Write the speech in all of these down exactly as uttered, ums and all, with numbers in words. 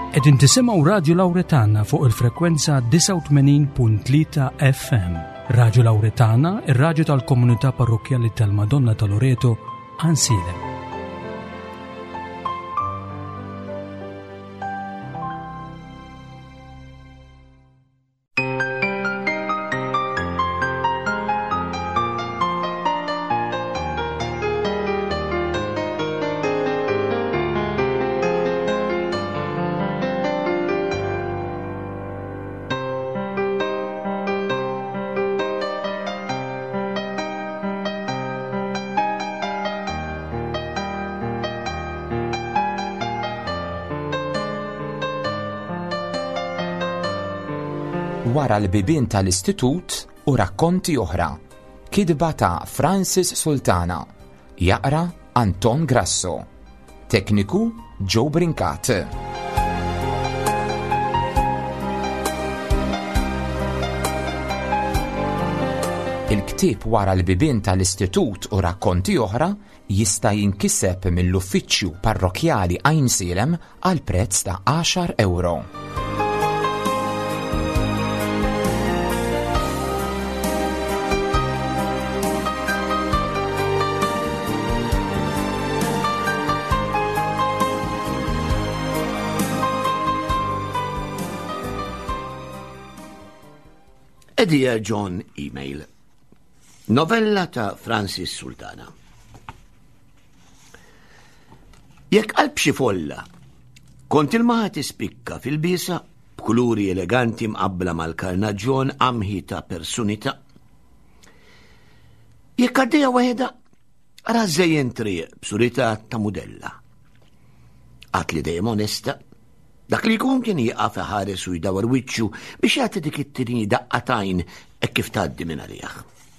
Qegħdin tisimgħu Radio Lawretana fuq il-frekwenza tisa' u tmenin punt tlieta F M. Radio Lawretana, ir-radju tal-Komunità Parrokjali tal-Madonna ta' Loreto, Ansilem. Wara l-bibien tal-istitut u rakkonti oħra. Kidba ta' Francis Sultana. Jaqra Anton Grasso. Tekniku Joe Brinkat. Il-ktieb wara l-bibien tal-istitut u rakkonti oħra jista' jinkiseb mill-uffiċċju parrokjali Ansilem għal prezz ta' għaxar euro. Dear John email. Novella ta' Francis Sultana. Jekk qalb xi folla, kont il-maħa tispikka fil-bisa b'kuluri eleganti mqabbla mal-karnaġġjon amħi ta' personità. Jekk għaddejja waħda, ara żejjen triq b'surità ta' mudella. Għat li dejjem onesta, dak li jkun kien jieqaf ħares u jdawar wiċċu biex jagħti dik it-tieni daqqatajn hekk kif tgħaddi minn għalih.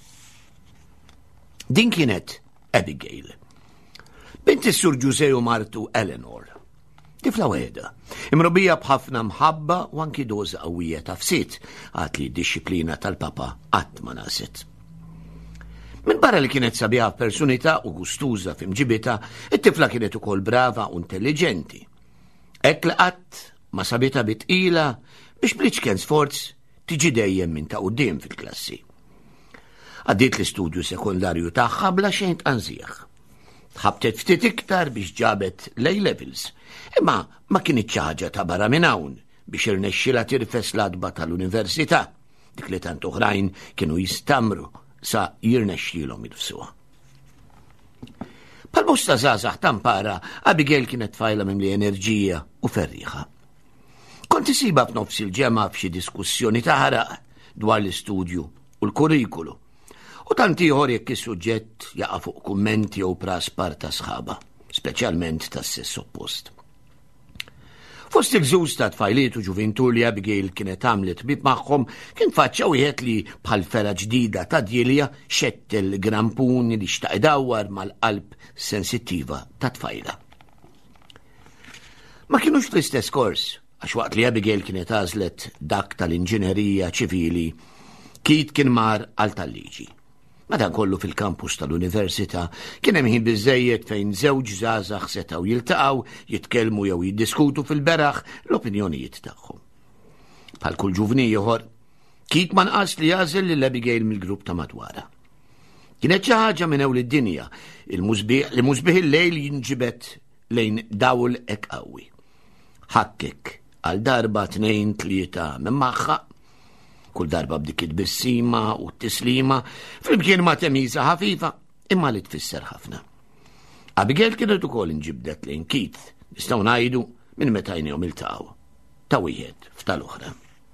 Din kienet Abigail, bint is-Sur Ġusej u martu Eleanor. Tifla weħda, imrobija b'ħafna mħabba u anki doża qawwija ta' fsit għad li d-dixxiplina tal-papa qatt ma naset. Minn barra li kienet sabiħa f'personità u gustuża f'imġibita, it-tifla kienet ukoll brava u intelligenti. Hekk li qatt ma sabita bitqila biex bliċken sforz tiġi dejjem minn ta' quddiem fil-klassi. Għaddiet l-istudju sekundarju tagħha bla xejn tqanżieħ. Tħabtet ftit iktar biex ġabet l-A-levels, imma ma kienitx xi ħaġa ta' barra minn hawn biex irnexxilha tirfes l-adba tal-università, dik li tant oħrajn kienu jistamru sa jirnexxilhom jilfsuha. Pal-bosta żgħażagħ tampara, Abigail kienet tfajla mimli enerġija u ferriħa. Kont isiba f'nofs il-ġemgħa f'xi diskussjoni ta' ħaraq dwar l-istudju u l-kurrikulu, u tant ieħor jekk is-suġġett jaqa' fuq kummenti jew praspar ta' sħaba, speċjalment tas-sess oppost. Fost il-żuż ta' tfajliet u ġuventur li Abigail kienet għamlet bib magħhom kien faċċa wieħed li bħal fera ġdida ta' djelja xettel grampuni li xtaq idawwar mal-qalb sensittiva ta' tfajla. Ma kienux fl-istess kors, għax waqt li Abigail kienet għażlet dak tal-inġinerija ċivili, Kit kien mar għal tal-liġi. Madankollu fil-kampus tal-università kien hemm ħin biżżejjed fejn żewġ żgħażagħ setgħu jiltaqgħu, jitkellmu jew jiddiskutu fil-beraħ l-opinjonijiet tagħhom. Bħal kull ġuvni ieħor, Kit ma nqas li jażel lil Abigail mill-grupp ta' madwara. Kienet xi ħaġa minn ewwel id-dinja li mużbih il-lejl jinġibet lejn dawl hekk qawwi. Ħakkek għal darba tnejn tlieta minn magħha, kull darba b'dik id-bissima u t-tislima, flimkien ma' temiża ħafifa, imma li tfisser ħafna. Abigail kienet ukoll inġibdet lejn Kit, nistgħu ngħidu minn meta jnejhom iltaqgħu, ta' wieħed f'tal-oħra.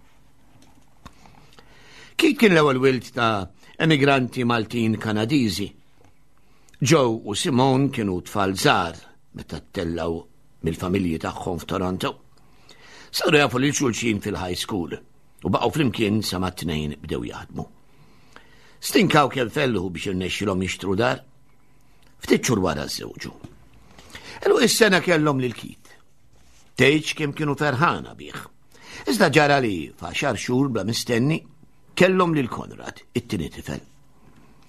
Kit kien l-ewwel wild ta' emigranti Maltin Kanadiżi. Joe u Simone kienu tfal żgħar meta ttellaw mill-familji tagħhom f'Toronto. Saru jafu lil xulxin fil-high school u baqgħu flimkien sa ma t-tnejn bdew jaħdmu. Stinkaw kemm fellu biex irnexxilhom jixtru dar, ftit xhur wara żewġu. Elu is-sena kellhom lil Kit. Tgħidx kemm kienu ferħana bih. Iżda ġara li f'għaxar xhur bla mistenni kellhom lil Konrad, it-tieni tifel.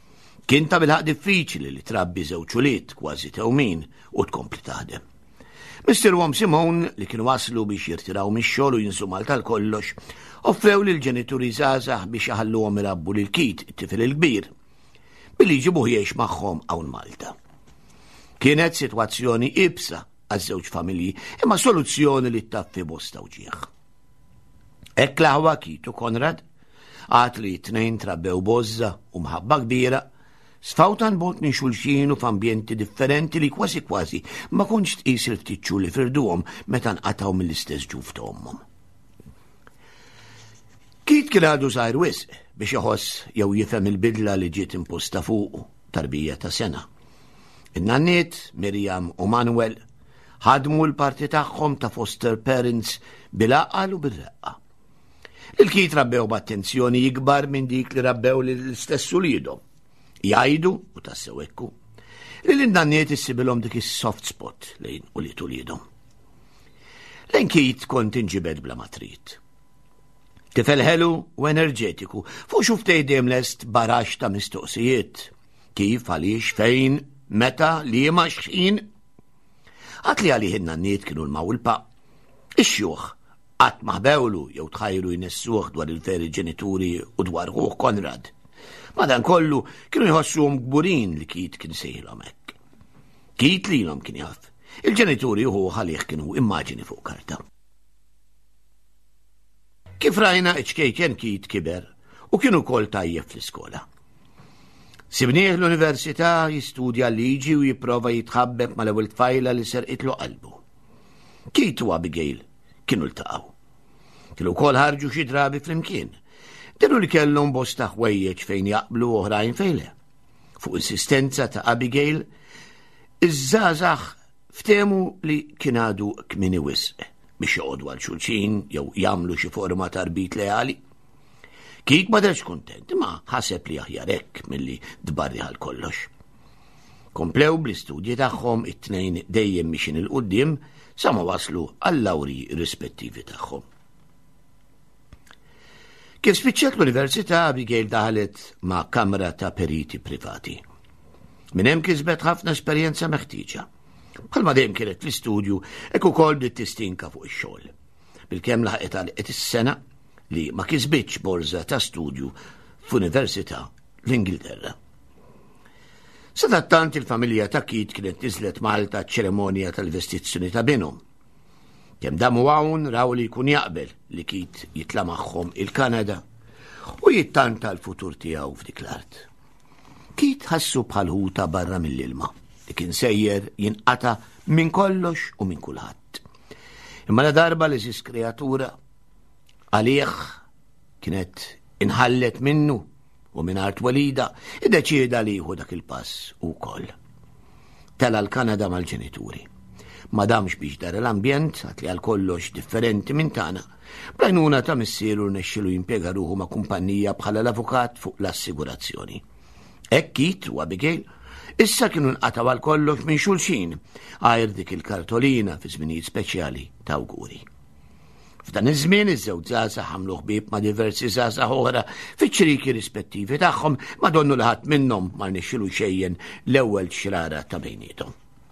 Kien ta' bilħaq diffiċli li trabbi żewġ ulied kważi tewmin u tkompli taħdem. mister Wom Simone li kienu waslu biex jirtiraw mix-xogħol u jinsu Malta l-kollox, offrew lil ġenituri żgħażagħ biex iħalluhom irabbu lil Keith, it-tifel il-kbir, billi jġibuh jgħix magħhom hawn Malta. Kienet sitwazzjoni ibsa għaż-żewġ familji, imma soluzzjoni li ttaffi bosta wġieħ. Hekk laħwa Keith u Konrad għad li t-tnejn trabbew bożza u mħabba kbira, sfawtan bot minn xulxin u f'ambjenti differenti li kważi kważi ma kontx tqis il-ftitxu li firduhom meta nqataw mill-istess ġuf ta' ommhom. Keith kien għadu żgħir wisq biex iħoss jew jifhem il-bidla li ġiet imposta fuqu tarbija ta' sena. In-nanniet, Miriam u Manuel, ħadmu l-parti tagħhom ta' foster parents bil-aqal u bir-reqqa. Il-Keith rabbew b'attenzjoni jikbar minn dik li rabbew l-istess uliedhom. Jgħidu, u tassew hekku, li l-innanniet issibilhom dik is-soft spot lejn ulied uliedhom. Lejn Keith kont inġibed bla ma trid. Tifel ħelu u enerġetiku, fuq xuf tgħidem lest barax ta' mistoqsijiet. Kif, għaliex, fejn, meta, liema x'ħin. Għat li għalih in-nanniet kienu l-mawlpa. Ix-xjuħ qatt maħbewlu jew tħajru jnessuh dwar il-veri ġenituri u dwar ħuh Konrad. Madankollu kienu jħossuhom kburin li Keith kien sejħilhom hekk. Keith lilhom kien jaf. Il-ġenituri u ħuh għalih kienu immaġini fuq karta. Kif rajna iċkejken Keith kiber u kienu kol tajjeb fl-iskola. Sibnieh l-università jistudja liġi u jipprova jitħabbeb mal-ewwel tfajla li serqitlu qalbu. Keith u Abigail kienu ltaqgħu. Kienu wkoll ħarġu xi drabi flimkien. Diru li kellhom bosta ħwejjeġ fejn jaqblu oħrajn fejn le. Fuq insistenza ta' Abigail, iż-żgħażagħ ftehmu li kien għadu kmieni wisq biex joqogħdu għal xulxin jew jagħmlu xi forma ta' rbit leali. Keith ma derx kuntent, imma ħaseb li aħjar hekk milli dbarri għal kollox. Komplew bl-istudji tagħhom it-tnejn dejjem mixin il-qudiem sa ma waslu għall-lawri rispettivi tagħhom. Kif spiċċat l-Università, Abigail daħlet ma' kamra ta' periti privati. Minn hemm kisbet ħafna esperjenza meħtieġa. Bħalma dejjem kienet fl-istudju hekk ukoll bdiet tistinka fuq ix-xogħol. Bilkemm laħqet għalqet is-sena li ma kisbitx borża ta' studju f'Università l-Ingilterra. Sadattant il-familja ta' Keith kienet niżlet Malta ċ-ċeremonja tal-vestizzjoni ta' binhom. Kemm damu hawn raw li jkun jaqbel li Keith jitla' magħhom il-Kanada u jittanta l-futur tiegħu f'dik l-art. Keith ħassu bħal ħuta barra mill-ilma li kien sejjer jinqata' minn kollox u minn kulħadd. Imma la darba li żis kreatura għalih kienet inħallet minnu u mingħajr twelida iddeċieda li jieħu dak il-pass wkoll. Tela l-Kanada mal-ġenituri. Ma damx biex dar l-ambjent, għat li għal kollox differenti minn tagħna, b'għajnuna ta' missieru rnexxielu jimpjega ruħu ma' kumpanija bħala l-avukat fuq l-assigurazzjoni. Hekk Keith u Abigail issa kienu nqataw għal kollox minn xulxin għajr dik il-kartolina fi żminijiet speċjali ta' awguri. F'dan iż-żmien iż-żewġ żgħażagħ ħamlu ħbieb ma' diversi żgħażagħ oħra fiċ-ċriki rispettivi tagħhom ma donnu li ħadd minnhom ma rnexxielu xejjen l-ewwel xrara ta' bejniethom.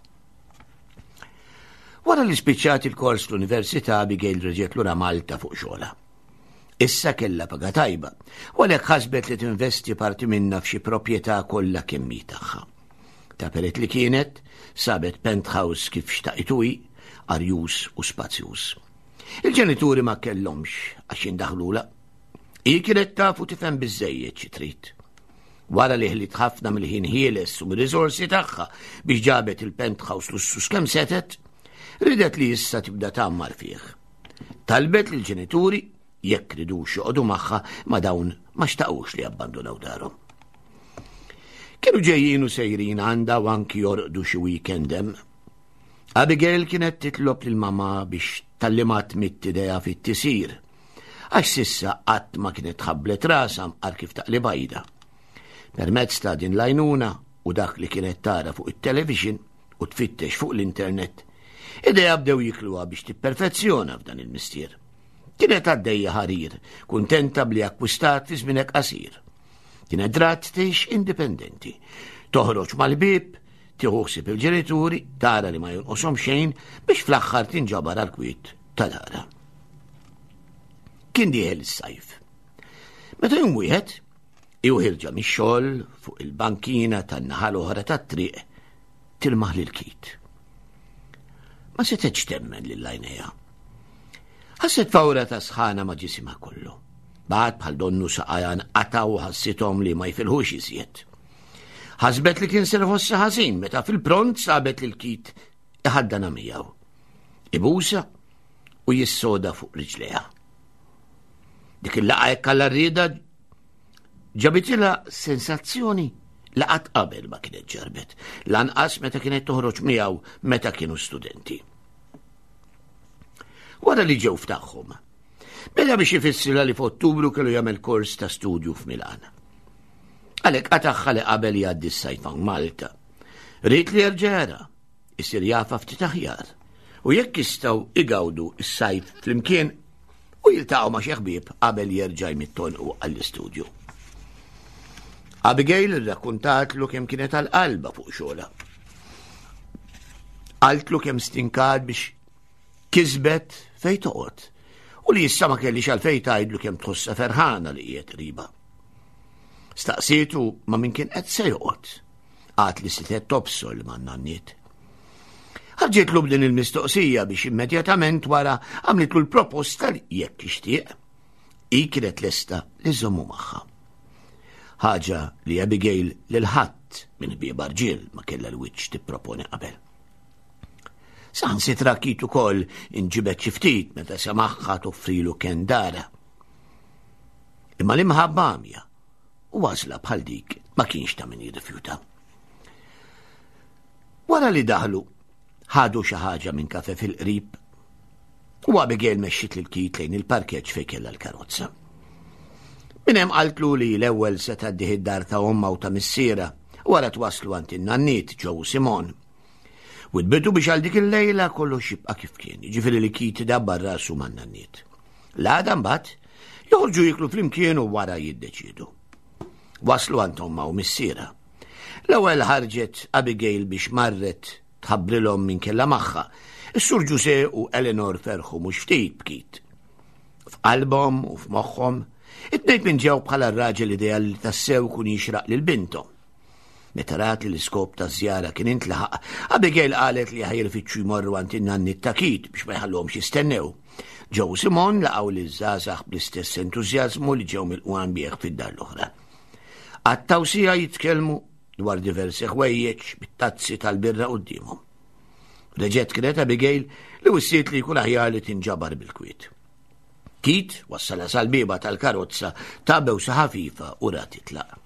Wara li spiċċat il-kors l-Università, Abigail reġgħet lura Malta fuq xogħla. Issa kellha paga tajba, u għalhekk ħasbet li tinvesti parti minnha f'xi proprjetà kollha kemm hi tagħha. Ta' perett li kienet sabet penthouse kif xtaqtu hi, arjus u spazzjuż. Il-ġenituri ma kellhomx għax jindaħlula. Hi kienet taf u tifhem biżżejjed xi trid. Wara li ħlit ħafna mill-ħin ħieles u mir-riżorsi tagħha biex ġabet il-penthouse lussus kemm setet, ridet li issa tibda tagħmmar fih. Talbet lill ġenituri jekk ridux joqogħdu magħha ma dawn ma xtaqux li abbandonaw darhom. Kienu ġejjin u sejrin għandha u anki jorqdu xi weekend hemm. Abigail kienet titlob lil mamma biex tallimat mit-idea fit-tisir, għax sissa qatt ma kienet ħabblet rasha mqar kif taqli bajda. Permezz ta' din l-għajnuna u dak li kienet tara fuq it-television u tfittex fuq l-internet, idea bdew jikluha biex tipperfezzjona f'dan il-mistier. Kienet għaddejja ħarir, kuntenta bli akkwistat fi żmien qasir. Kienet dratt tgħix indipendenti, toħroġ mal-bib, tieħu ħsieb il-ġenituri tara li ma jonqoshom xejn biex fl-aħħar tinġabar għall-kwiet tal-ara. Kien dieħel is-sajf. Meta jum wieħed jew ħirġa mix-xogħol fuq il-bankina tan-naħa l-oħra tat-triq tilmaħ lil Kit. Ma setgħetx temmen lil għajnejha. Ħasset fawra ta' sħana ma' ġisimha kollu. Bagħad bħal donnu saqajan qataw ħassithom li ma jfilħux iżjed. Ħasbet li kien serħossa ħażin meta fil-pront sabet lil Kit iħaddana miegħu. Ibusa u jissoda fuq riġleha. Dik il-laqgħa hekk alla rrieda ġabitilha sensazzjoni laqat qabel ma kienet ġarbet, lanqas meta kienet toħroġ miegħu meta kienu studenti. Wara li ġew ftaħħom, beda biex ifissirha li f'Ottubru kellu jagħmel kors ta' studju f'Milan. Għalhekk qataħħa li qabel jgħaddi s-sajf hawn Malta. Rid li jerġa' isir jafa ftit aħjar u jekk jistgħu igawdu s-sajf flimkien u jiltaqgħu ma' xi ħbieb qabel jerġa' jmittonqu għall-istudju. Abigail irrakkuntatlu kemm kienet għall-qalba fuq xogħla. Qaltlu kemm stinkat biex kisbet fejn toqgħod u li issa ma kellix għalfejn tgħidlu kemm tħossha ferħana li qiegħed qriba. Staqsietu ma' min kien qed se joqgħod. Għad li sitet tobsol ma' n-nanniet. Ħarġitlu b'din il-mistoqsija biex immedjatament wara għamlitlu l-proposta li jekk ixtieq hi kienet lesta li żommu magħha. Ħaġa li Abigail lil ħadd minn ħbieb arġiel ma kellha l-wiċċ tipproponi qabel. Saħansitra Kit ukoll inġibet xi ftit meta semaħħa toffrilu kien dara. Imma l-imħabba għamja u għażla bħal dik ma kienx ta' min jirrifjuta. Wara li daħlu ħadu xi ħaġa minn kafe fil-qrib u Abigail mexxit lil Kit lejn il-parkeġġ fejn kellha l-karozza. Min hemm qaltlu li l-ewwel se tgħaddih id-dar ta' omma u ta' missiera wara twaslu għand in-nanniet ġew Simon. U tbidu biex għal dik il-lejla kollox jibqa' kif kien, jiġifieri li Kit idabbar rasu man-nanniet. L-għada mbagħad joħorġu jiklu flimkien u wara jiddeċiedu. Waslu għand omma u missiera. L-ewwel ħarġet Abigail biex marret tħabbrilhom min kellha magħha. Is-Sur Ġuse u Eleanor ferħu mhux ftit b'Kit. F'qalbhom u f'moħħhom it-tnejn minn ġew bħala r-raġel ideali li tassew kun jixraq lil bintom. Meta rat li l-iskop ta' żjara kien intlaħaq, Abigail qalet li ħajrfittxu jmorru għand in-nanniet ta' Kit biex ma jħallhomx jistennew. Ġew Simon laqgħu liż-żgħażagħ bl-istess entużjażmu li ġew milquhan bih fid-dar l-oħra. Għat-tawsija jitkellmu dwar diversi ħwejjeġ bit-tazzi tal-birra qudiemhom. Reġgħet kienet Abigail li wissiet li jkun aħjar li tinġabar bil-kwiet. Kit wassala sal-biba tal-karozza tabew sa ħafifa u rat titlaq.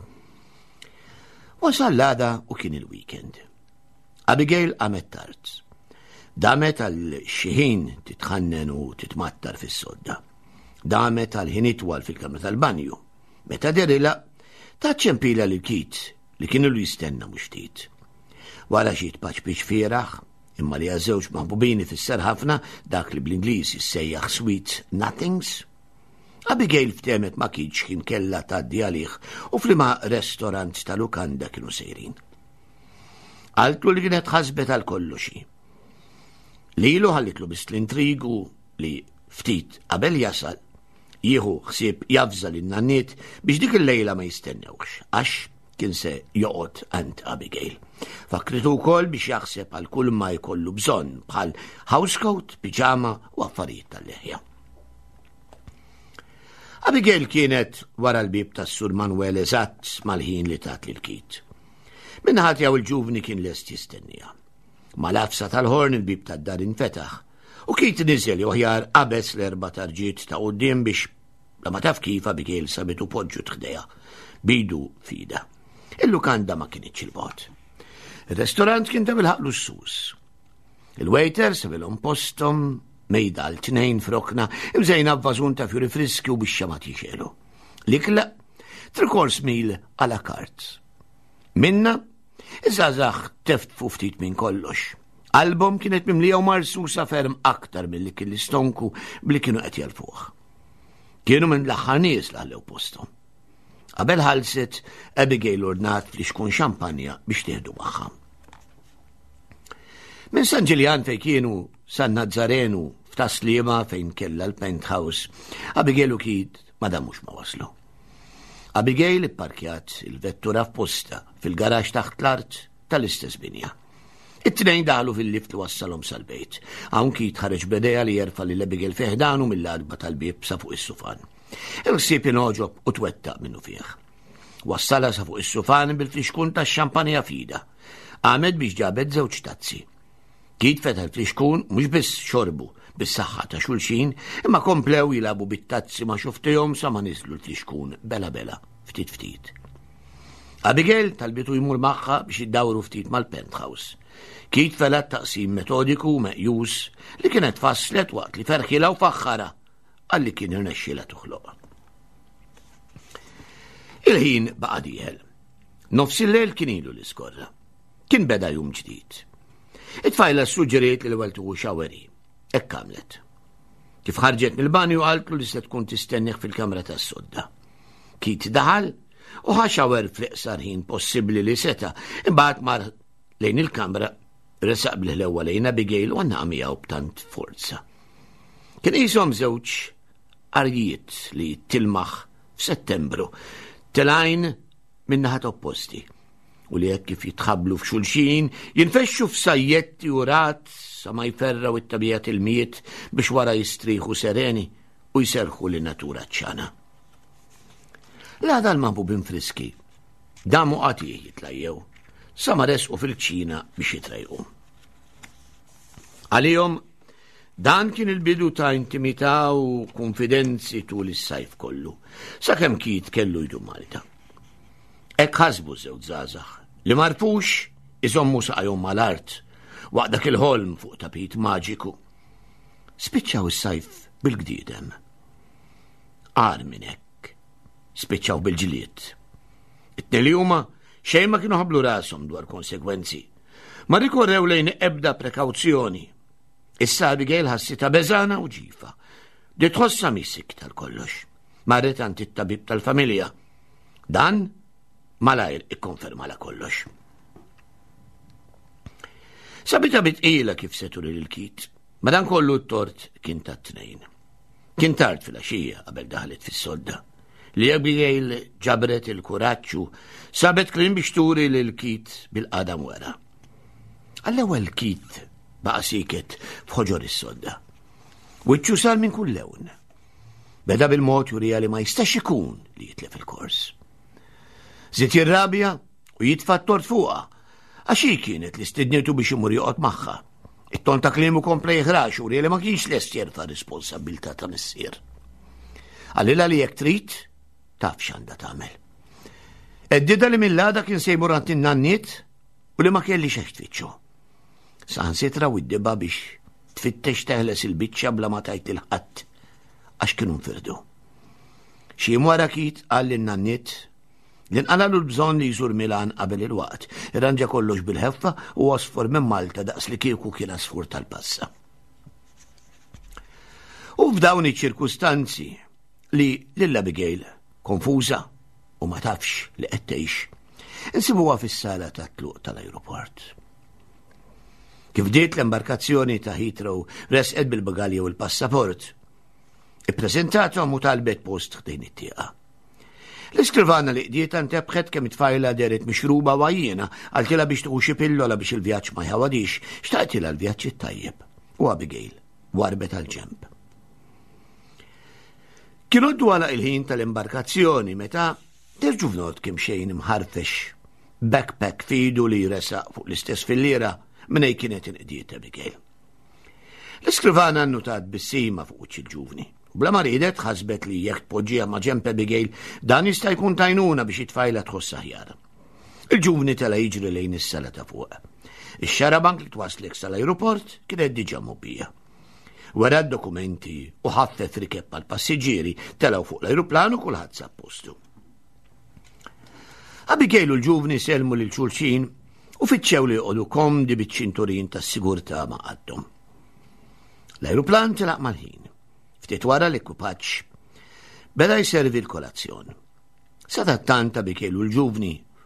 Wasal l-għada u kien il-weekend. Abigail għamet tard. Damet għal xiħin titħannen u titmattar fis-sodda. Damet għal ħin itwal fil-kamra tal-banju. Meta derila taċċempila lil Kit li kienu lu jistenna mhux ftit. Wara xi tpaċpiċ fieraħ, imma li għażewġ maħbubini fis-ser ħafna dak li bl-Ingliż jissejjaħ sweet nothings. Abigail ftemet ma kienx kien kellha tgħaddi għalih u flima restorant tal-lukanda kienu sejrin. Qaltlu li kienet ħasbet għal kolloxi. Lilu ħallitlu biss l-intrigu li ftit qabel jasal jieħu ħsieb jafża lin-nanniet biex dik il-lejla ma jistennewx għax kien se joqgħod għand Abigail. Fakritu wkoll biex jaħseb għal kull ma jkollu bżonn bħal housecoat, piġama u affarijiet tal-leħja. Abigail kienet wara l-bib tas-Sur Manuel eżatt mal-ħin li tat lil Kit. Minnaħat jew il-ġuvni kien lest jistennija. Mal-afsa tal-ħorn il-bib tad-dar infetaħ u Kit niżel joħjar qabeż l-erba' tarġiet ta' quddiem biex la ma taf kif Abigail sabitu poġġu tħdejha bidu fida. Il-lukanda ma kienitx il-bot. Il-restorant kien ta' bil-ħaqlu s-sus. Il-waiter sabilhom postom mejda l-tnejn frokna imżejna b'vażun ta' fjuri friski u biex xamat jixelu. L-ikla three-course meal à la carte. Minna iż-żgħażagħ teftfu ftit minn kollox. Album kienet mimlija u marsusa ferm aktar mill-li kien l-istonku bli kienu qed jalfuh. Kienu minn l-aħħar nies li ħallew postom. Qabel ħalset Abigail ordnat fli xkun xampanja biex tieħdu magħha. Minn San Ġiljan fej kienu San Nazzarenu f'Taslima fejn kella l-penthouse, Abigail u Keith madam mhux ma waslu. Abigail ipparkjat il-vettura f'posta fil-garax taħt l-art tal-istess binja. It-tnejn daħlu fil-lift li wassalhom sal-bejt. Hawn Keith ħareġ b'idea li jerfa' lil Abigail fiħdanu mill-qalba tal-bieb sa fuq is-sufan. Il-ħsieb inogħġob u twettaq minnu fih. Wassala sa fuq is-sufan bil-flixkun tax-xampanja fida. Għamed biex ġabet żewġ tazzi. Keith feta l-flixkun mhux biss xorbu bis-saħħa ta' xulxin, imma komplew jilabu bit-tazzi ma' xuftihom sa ma niżlu l-flixkun bela bela, ftit ftit. Abigail talbitu jmur magħha biex jiddawru ftit mal-penthouse. Keith felat taqsim metodiku meqjus li kienet fasslet waqt li ferħila u faħħara għalli kien irnexxiela tuħloq. Il-ħin baqa' dieħel. Nofs il-lejl kien ilu l-iskorra. Kien beda jum ġdid. It-tfajla suġġeriet li l-ewwel tuħu xaweri. Hekk għamlet. Kif ħarġet mill-banju qaltlu li se tkun tistenneħ fil-kamra tas-sodda. Keith daħal u ħaxawer fl-iqsar ħin possibbli li seta, imbagħad mar lejn il-kamra resaq bil-ħlewwa lejn Abigail u għanna miegħu b'tant forza. Kien qishom żewġ arjiet li tilmaħ f'Settembru, tilgħin minn naħat opposti u li hekk kif jitħabblu f'xulxin jinfexxu f'sajjetti u rat sa ma jferraw it-tabija il-miet biex wara jistrieħu sereni u jserħu li natura ċana. L-għada l-mabubin friski, damu għati jitlajjew, sa ma resqu fil-ċina biex jitrajqu. Għalijom, dan kien il-bidu ta' intimità u konfidenzi tul is-sajf kollu, sa' kem Keith kellu jdu Malta. Ek ħasbu żewġ żgħażagħ li marfux iżommu saqajhom mal-art waqt dak il-ħolm fuq tapit maġiku. Spiċċaw is-sajf bil-gdiedem. Għar minn hekk, spiċċaw bil-ġlied. It-tnejn li huma xejn ma kienu ħablu rashom dwar konsegwenzi. Ma rikorrew lejn ebda prekawzjoni. Issa Abigail ħassita beżana u ġifa. Di tħossa missik tal-kollox. Marret għand it-tabib tal-familja. Dan malajr ikkonferma la kollox. Sabita bitqila kif setur il-Keith, madan kollu t-tort kien ta' t-tnejn. Kien tard fil-għaxija qabel daħlet fis-sodda. Li Abigail ġabret il-kuraċċu sabet klim biex turi lil-Keith bil-qadam wara. Għall-ewwel Keith baqa' siket f'ħoġor is-sodda. Wiċċu sar minn kull lewn. Beda bil-mod jurija li ma jistax ikun li jitlef il-kors. Zit jirrabja u jitfa' t-tort fuqha. Għaxi kienet li stidnietu biex imur joqgħod magħha. It-ton ta' kliemu kompla jħrax u li ma kienx lest jerfa' responsabilità ta' missier. Għallila li jekk trid, taf x'għandha tagħmel. Eddida li mill-għada kien sejmu rant in-nanniet u li ma kelli xex tfittxu. Saħansitra widdiba biex tfittex teħles il-biċċa bla ma tajt il-ħadd għax kienu nfirdu. Xi wara Keith qal lin-nanniet li nqalalu l-bżonn li jżur Milan qabel il-waqt, irranġa kollox bil-ħeffa u wasfor minn Malta daqs li kieku kien asfur tal-passa. U f'dawn iċ-ċirkustanzi li lill-Abigail konfuża u ma tafx li qed tgħix, insibuha fis-sala tat-tluq tal-ajruport. Kif bdiet l-embarkazzjoni ta' Heathrow resqet bil-bagalja u l-passaport, ippreżentathom u talbet post ħdejn it-tieqa. L-iskrivana li qdiet antebħet kemm it-tfajla deret mixruba wajjena għaltilha biex tuqu xi pillola biex il-vjaġġ ma jħawadix, xtaqtilha l-vjaġġ it-tajjeb. U Abigail warbet għall-ġenb. Kienu dwala il-ħin tal-imbarkazzjoni meta terġu f'not kemm xejn imħarfex backpack fidu li jresaq fuq l-istess fil-lira minn hej kienet inqdiet Abigail. L-iskrivana nnutat bis-sima fuq wiċċ il-ġuvni. Bla ma ridet ħasbet li jekk tpoġġiha ma' ġenb Abigail dan jista' jkun tajnuna biex it-tfajla tħoss aħjar. Il-ġuvni tela jiġri lejn is-sala ta' fuq. Ix-xarabank li twaslek sal-ajruport kienet diġà mobbija. Wara d-dokumenti u ħaffef rikeb għall-passiġġieri telgħu fuq l-ajruplan u kulħadd sab postu. Abigail u l-ġuvni selmu lil xulxin u fittxew li jqogħdu komdi biċ-ċinturin tas-sigurtà ma' qaddhom. L-ajruplan telaq mal-ħin. Ftit wara l-ekwipaġġ beda jservi l-kolazzjon. Sa tant Abigail u l-ġuvni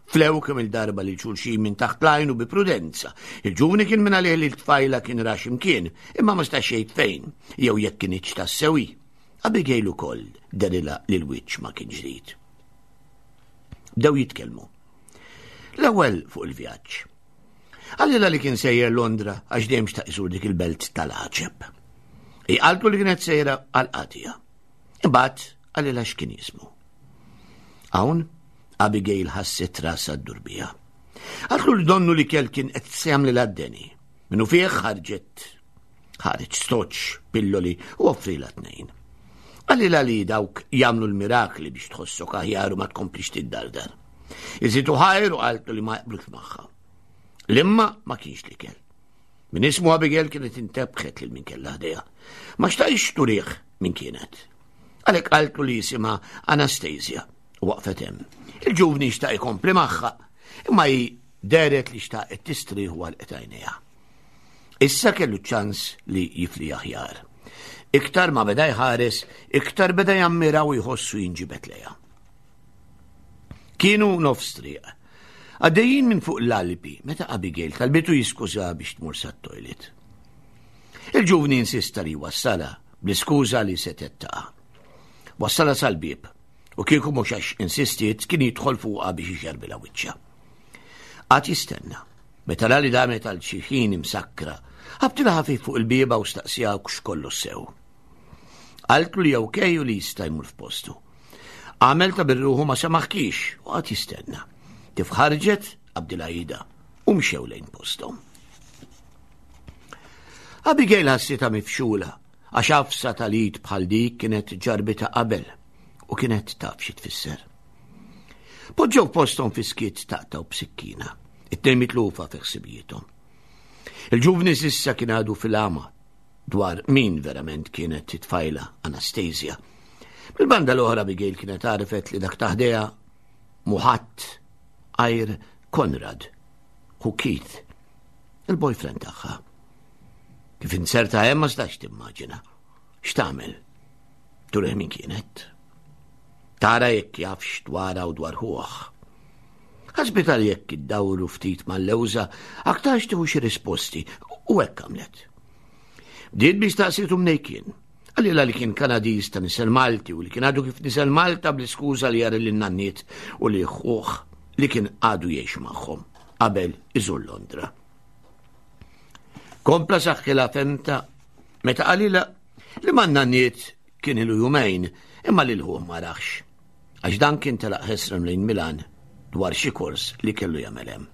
Flew kemm il-darba li xulxin minn taħt lajnu bi prudenza. Il-ġuvni kien minn għalih li l-tfajla kien rax imkien, imma ma stax jgħid fejn, jew jekk kien tassewi. Abigail ukoll darila li l-wiċċ ma kien ġdid. Bdew jitkellmu. L-ewwel fuq il-vjaġġ. Għallila li kien sejjer Londra għax dejjem xtaq isur dik il-belt tal-ħaġeb. Iqaltu li kienet sejra għal-qatija. Imbagħad għallila x'kien jismu. Hawn Abigail ħasset rasa d-durbija. Għallu l-donnu li kell kien qed sem li l-addeni. Minnu fieħ ħarġet. ħareġ stoċ, pilloli u offri l-tnejn. Għalli li dawk jamlu l-mirakli biex tħossu kaħjaru ma tkomplix tiddardar. Iżitu ħajru għaltu li ma jqblux magħha. L-imma ma kienx li kell. Min ismu Abigail kienet intebħet lil min kella ħdejha. Ma xtaqx turiħ min kienet. Għalhekk għaltu li jisimha Anastasia u waqfet hemm. Il-ġuvni xtaq ikompli magħha, imma hi deret li xtaqet tistrieħu għal qetajnejha. Issa kellu ċans li jifli aħjar. Iktar ma beda jħares, iktar beda jammira u jħossu jinġibet leja. Kienu nofs triq. Għaddejjin minn fuq l-Alpi, meta Abigail talbitu jiskuża biex tmur sat-toilet. Il-ġuvni insista li wassala bl-iskuża li setet taqa'. Wassala sal-bib. U kieku mhux għax insistiet kien jidħol fuqha biex ixerbila wiċċa. Għad jistenna, meta rali damet għal xi ħin imsakkra, ħabtilha ħafif fuq il-bieba u staqsija x'kollu sew. Qaltlu li jew kejju li jista' jmur f'postu. Għamelta birruħu ma samaħkix u għad jistenna. Kif ħarġet Abdilajda u mxew lejn postom. Abigail ħassita mifxula għax afsa tal-id bħal dik kienet ġarbita qabel u kienet taf xi tfisser. Poġġew postom fi skiet taqtaw b'sikkina, it-tnejn mitlufa fi ħsibijithom. Il-ġuvni s'issa kien għadu fil-għama dwar min verament kienet titfajla Anastasia. Bil-banda l-oħra Abigail kienet għarifet li dak taħdeha muħatt għajr Konrad u Keith, il-boyfriend tagħha. Kif inserta hemm ma stax timmaġina. X'tagħmel? Tureħ min kienet. Tara jekk jafx dwarha u dwar ħuħ. Ħasbita li jekk iddawru ftit mal-lewża aktar xtieħu xi risposti u hekk għamlet. Bdiet biex taqsitu mnejkien. Għallila li kien Kanadiż ta' nisel Malti u li kien għadu kif nisel Malta bl-iskuża li jara lin-nanniet u li ħuħ li kien għadu jgħix magħhom qabel iżur Londra. Kompla saħħilha femta meta qalilha li man-nanniet kien ilu jumejn imma li l-ħuħ ma raħx għax dan kien telaq ħesrem lejn Milan dwar xi kors li kellu jagħmel hemm.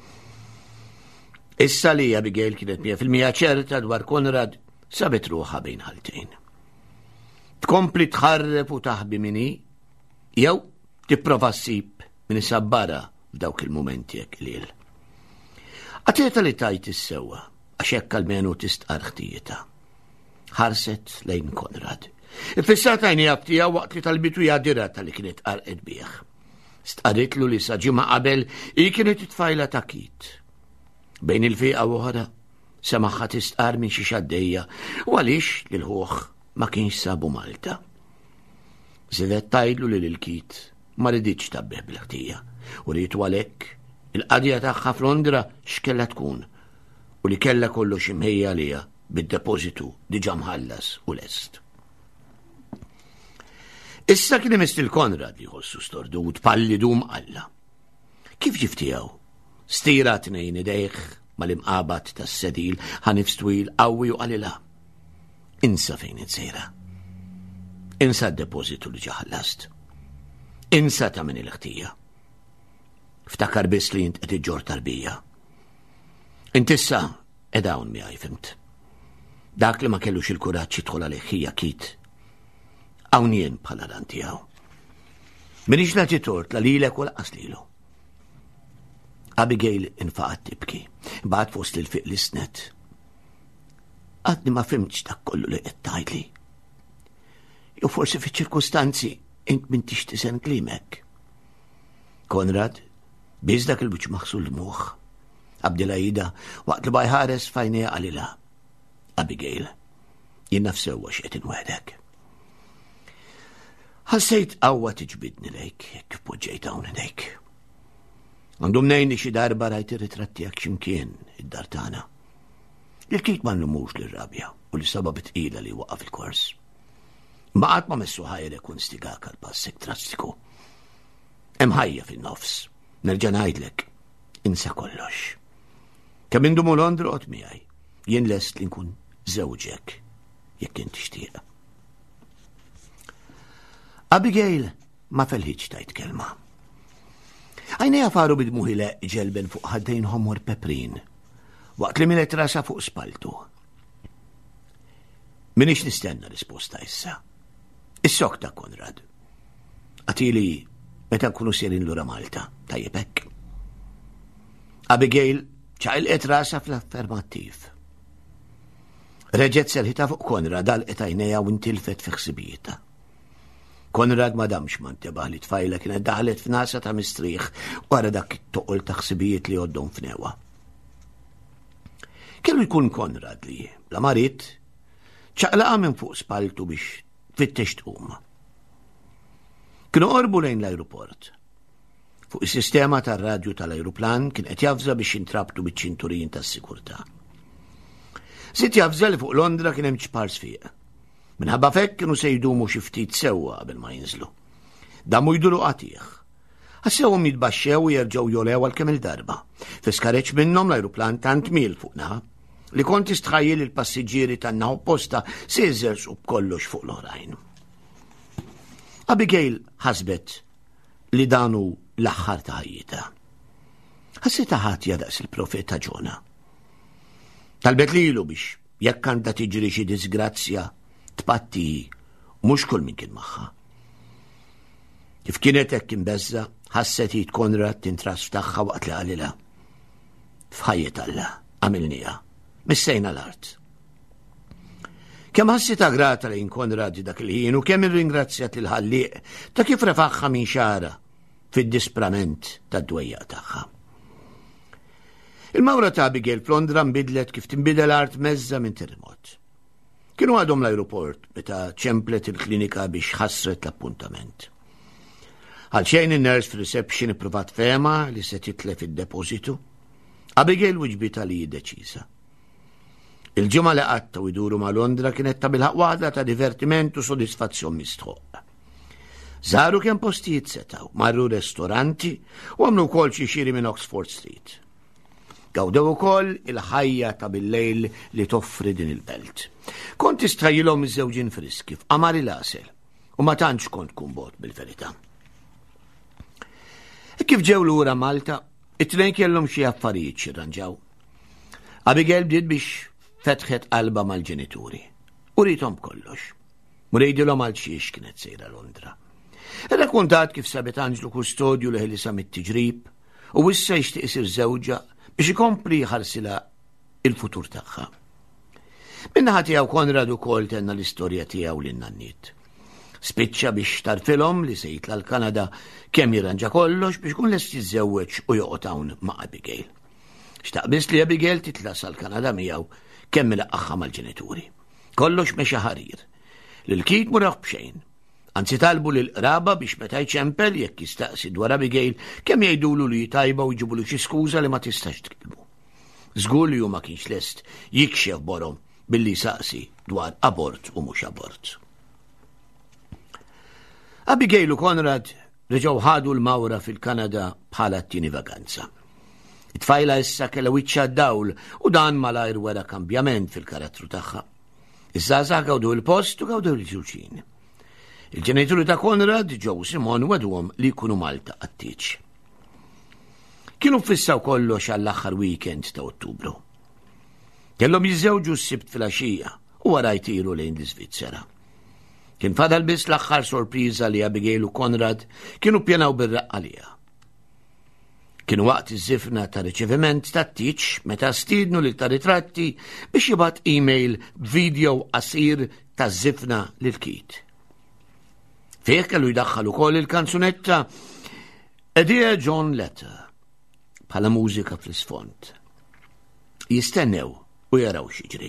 Issa li Abigail kienet mija fil-mija ċerta dwar Konrad sabet ruħha bejn ħaltejn. Tkompli tħarreb u taħbi minni, jew tipprova ssib min isabbara f'dawk il-mumenti hekk lil. Għatieta li tajt is-sewwa għax hekk almenu tistqar ħtijita. Ħarset lejn Konrad. Ifissat għajnija btija waqt li talbitu jadira tal-li kienet qarqet bieħ. Stqaritlu li sa ġimgħa qabel i kienet titfajla ta' Keith. Bejn il-fiqa oħra semaħħa tistqar minn xi xaddejja u għaliex li l-ħuħ ma kienx sabu Malta. Żidet tgħidlu li l-Keith ma riditx tabbeħ bil-ħtija u rritu għalhekk il-qadja tagħha f'Londra x'kellha tkun u li kellha kollox imħejja għaliha bid-depożitu diġà mħallas u lest. Issa kien imist il-Konrad li jħossu stordut pallidu mqalla. Kif ġiftijaw? Stira tnejn idejh mal-imqabat tas-sedil ħanifs twil qawwi u qalilha. Insa fejn insejra. Insa d-depożitu li ġaħallast. Insa ta' min il-ħtija. Ftakar biss li int qed iġġor tarbija. Intissa ed hawn miegħi fimt. Dak li ma kellux il-kuraġġ jidħol għalih hija Keith. Hawn jien bħala dan tiegħu. Minix nagħti tort la lilek u laqas lilu. Abigail infaqat tibki, bagħad fost il-fiq li snet. Għadni ma fimtx dak kollu li qed tgħidli. Jew forsi fiċ-ċirkustanzi int m'intix tisen klimek. Konrad, biż dak il-biċċ maħsul dmuħ. Abdilajda waqt li bajħares fajnija qalilha. Abigail, jien nafsewwa x'qed inwedek. Ħassejt qawwa tiġbidni lejk jekk poġġejt hawn idejk. Għandhom nejni xi darba rajt ir-ritratti jak ximkien id-dar tagħna. Il-kit ma nlumux li rabja u li sabab tqila li waqaf il-kors. Ma qatt ma messu ħajr ikun stigak għal-passek drastiku. Hemm ħajja fin-nofs. Nerġa' ngħidlek, insa kollox. Kemm indumu Londra qod miegħi, jien lest li nkun żewġek jekk inti tixtieq. Abigail ma felħitx tajt kelma. Għajnejha faru bidmuħile ġelben fuq ħaddejn ħomor peprin, waqt li minet rasa fuq spaltu. Minix nistenna risposta issa. Is-sok ta' Konrad. Għatili meta nkunu serin lura Malta, tajjeb hekk. Abigail ċaqilqet rasa fl-affermattiv. Reġet serħita fuq Konrad għalqet għajnejha u ntilfet fi ħsibijietha. Konrad ma damx ma ntebaħ li tfajla kienet daħlet f'nasa ta' mistriħ wara dak it-toqol ta' ħsibijiet li għoddhom f'newa. Kellu jkun Konrad li, bla marit, ċaqlaqa minn fuq spaltu biex tfittex tqum. Kienu qorbu lejn l-ajruport. Fuq is-sistema tar-radju tal-ajruplan kien qed jafża biex jintrabtu biċ-ċinturin tas-sigurtà. Sitt jafża li fuq Londra kien hemm ċpars fiq. Minħabba fekk kienu se jdumu xi ftit sewwa qabel ma jinżlu. Damu jdulu qatih. Ħassewhom jitbaxxew u jerġgħu jolew għalkemm il-darba. Fiskareġ minnhom l-ajruplan tant miel fuq naħa li kont tistħajjel il-passiġġieri tan-naħa opposta se jeżersu b'kollox fuq l-oħrajn. Abigail ħasbet li danu l-aħħar ta' ħajjitha. Ħassitha ħatja daqs il-profeta Ġona. Talbet lilu biex jekk għandha tiġri xi disgrazzja tpatti mhux kull min kien magħha. Kif kienet hekk imbeżza, ħasset id Konrad tintras f'tagħha waqt li qalilha. F'ħajjet Alla għamilniha, missejna l-art. Kemm ħassitha grata lejn Konrad dak il-ħin u kemm irringrazzjat lil ħallieq ta' kif refaħħa min xara fid-disprament tad-dwejjaq tagħha. Il-mawra ta' Abigail f'Londra nbidlet kif tinbidel art meżza minn terremot. Kienu għadhom l-aeroport meta ċemplet il-klinika biex ħassret l-appuntament. Għalxejn in-nurse fir-reception ippruvat fehma li se titlef id-depożitu, Abigail wiġbita li jiddeċiża. Il-ġimgħa li qatta u jduru ma' Londra kienet ta' bilħaq waħda ta' divertiment u sodisfazzjon mistħoq. Żaru kemm postijiet setgħu, marru ristoranti u għamlu wkoll xi xiri minn Oxford Street. Gawdew ukoll il-ħajja ta' bil-lejl li toffri din il-belt. Kont tistħajjilhom iż-żewġin friski f'qamar il-għasel u ma tantx kont kumbot bil-verità. Kif ġew lura Malta, it-tnejn kellhom xi affarijiet xirranġaw. Abigail bdiet biex fetħet qalba mal-ġenituri. U rithom kollox. Mrejdilhom għal xiex kienet sejra Londra. Irrakkuntat kif sabet Anġlu kustodju li ħelisa mit-tiġrib u issa jixtieq isir żewġa biex ikompli ħarsila il-futur tagħha. Minnaħa tiegħu Konrad ukoll tenna l-istorja tiegħu lin-nanniet. Spiċċa biex tarfilhom li se jitla l-Kanada kemm jirranġa kollox biex kun lest jiżżewweġ u joqgħod hawn ma' Abigail. Xtaq biss li Abigail titla sal-Kanada miegħu kemm ilaqqaħħa mal-ġenituri. Kollox mexa ħarir. Lil-kit muraħ b'xejn. Anzi talbu lil-qraba biex meta jċempel jekk jistaqsi dwar Abigail kemm jgħidulu li tajba u jġibulu xi skuża li ma tistax tkellmu. Żgur li hu ma kienx lest jikxef borhom billi saqsi dwar abort u mhux abort. Abigail u Konrad reġgħu ħadu l-mawra fil-Kanada bħala t-tieni vaganza. It-tfajla issa kellha wiċċa d-dawl u dan malajr wara kambjament fil-karattru tagħha. Iż-żgħażagħ gawdew il-post u gawdew il-ġulċin. Il-ġenituri ta' Konrad ġew Simon wedhom li jkunu Malta qattiġ. Kienu fissaw kollox għall-aħħar weekend ta' Ottubru. Kellhom jiżżewġu s-sibt fil-għaxija u wara jtiru lejn l-Iżvizzera. Kien fadal biss l-aħħar sorpriża li Abigail u Konrad kienu ppjanaw bir-raqqa liha. Kienu waqt iż-żifna ta' riċeviment tat-tiċ meta stiednu lil ta' ritratti biex jibgħat email b'video qasir ta' żifna lil Kit. Fih kellu jdaħħal ukoll il-kanzunetta A Dear John Letter bħala mużika fl-isfond. Jistennew u jaraw xiġri.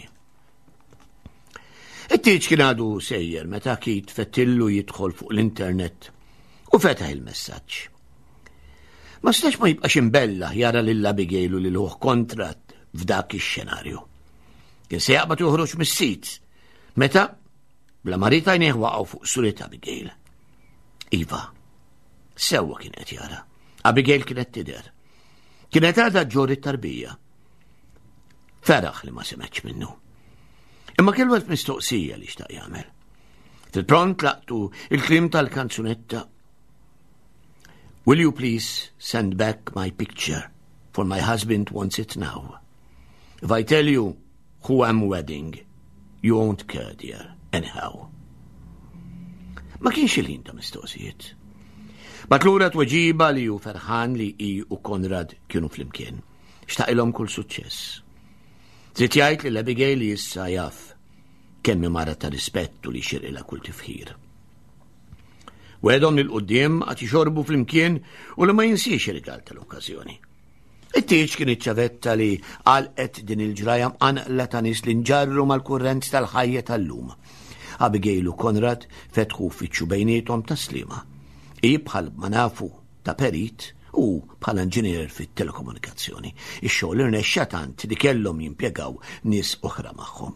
It-tiġ kien għadu sejjer meta Kit fettillu jidħol fuq l-internet u fetaħ il-messaġġ. Ma stax ma jibqax imbella jara lil Abigail u lil Huħ Konrad f'dak ix-xenarju. Kien se jaqbad joħroġ mis-sit, meta bla marita jnieħ waqgħu fuq suret Abigail. Iva, sewwa kien qed jara. Abigail kienet tidher. Kienet għadha ġor it-tarbija. Feraħ li ma semetx minnu. Imma kellu mistoqsija li xtaq jagħmel. Fil-pront laqtu il-klim tal-kanzunetta. Will you please send back my picture, for my husband wants it now. If I tell you who I'm wedding, you won't care, dear, anyhow. Ma kienx il-ħin ta' mistoqsijiet. Matlura tweġiba li ju ferħan li i u Konrad kienu flimkien. Xtaqilhom kull suċċess. Zid jgħid li l-Abigail li issa jaf kemm mara ta' rispettu li xirqilha kull tifħir. Wedhom il-qudiem għad jixorbu flimkien u li ma jinsiex ir-rigal tal-okkażjoni. It-tieġ kien iċ-ċavetta li għalqet din il-ġraja mqanqla ta' nies li nġarru mal-kurrent tal-ħajja tal-lum. Abigail u Konrad fetħu uffiċċju bejniethom ta' slima. I bħal ma nafu ta' perit u bħala inġinier fit-telekomunikazzjoni. Ix-xogħol irnexxa tant li kellhom jimpjegaw nies oħra magħhom.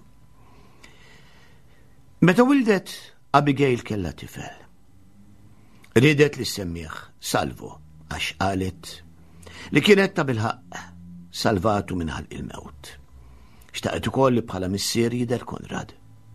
Meta wildet Abigail kellha tifel. Ridet li semmieħ Salvo għax qalet li kienet ta' bilħaq salvatu minħal il-mewt. Xtaqet ukoll li bħala missier jidher Konrad.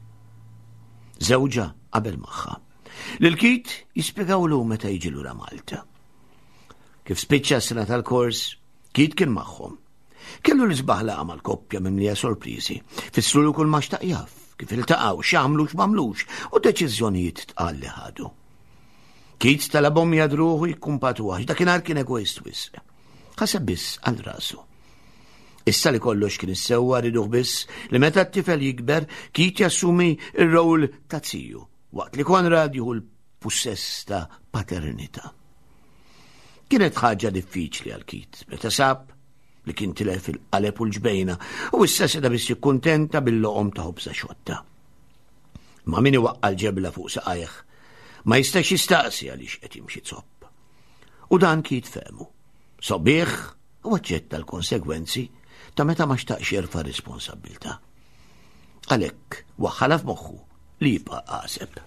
Żewġa qabel magħha. Lil-Kit jispjegawlu meta jiġi lura Malta. Kif spiċċa s-sena tal-kors, Kit kien magħhom. Kellu l-isbaħ laqa mal-koppja mimlija sorpriżi. Fissru kull ma xtaq jaf, kif iltaqgħu x'għamlu x'mamlux u deċiżjonijiet tqal li ħadu. Kit talabhom jadruħu jikkumpatu għax dakinhar kien egoist wisq. Ħaseb biss għal rasu. Issa li kollox kien issewwa riduh biss li meta t-tifel jikber Kit jassumi r-rowl ta' tziju waqt li Konrad jieħu l-pussess ta' paternità. Kienet ħaġa diffiċli għal Kit meta sab li kien tilef il-qalep u l-ġbejna u issa seda biss jikkuntenta bil-loqom ta' ħobża xotta. Ma min iwaqqa l-ġebla fuq saqajh ma jistax jistaqsi għaliex qed jimxi zopp. U dan Kit fehmu. Sobbieħ u aċċetta l-konsegwenzi ta' meta ma xtaqx jerfa' responsabbiltà. Għalhekk waħħala f'moħħu li jibqa' qaseb.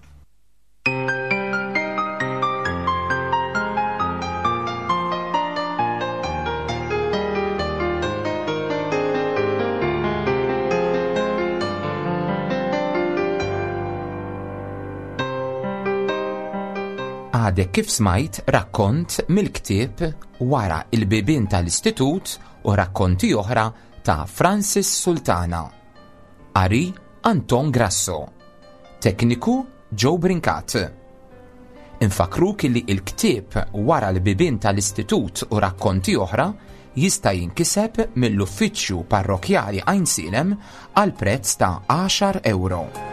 Għadek kif smajt rakkont mill-ktieb wara il-bibien tal-istitut u rakkonti oħra ta' Francis Sultana. Qari Anton Grasso. Tekniku Joe Brincat. Infakru li il-ktieb wara l-bibien tal-istitut u rakkonti oħra jista' jinkiseb mill-uffiċċju parrokjali Għajn Silem għal prezz ta' għaxar euro.